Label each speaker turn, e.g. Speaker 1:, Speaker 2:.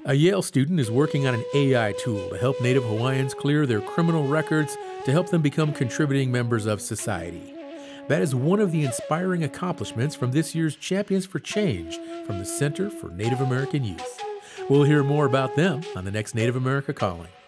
Speaker 1: A Yale student is working on an AI tool to help Native Hawaiians clear their criminal records to help them become contributing members of society. That is one of the inspiring accomplishments from this year's Champions for Change from the Center for Native American Youth. We'll hear more about them on the next Native America Calling.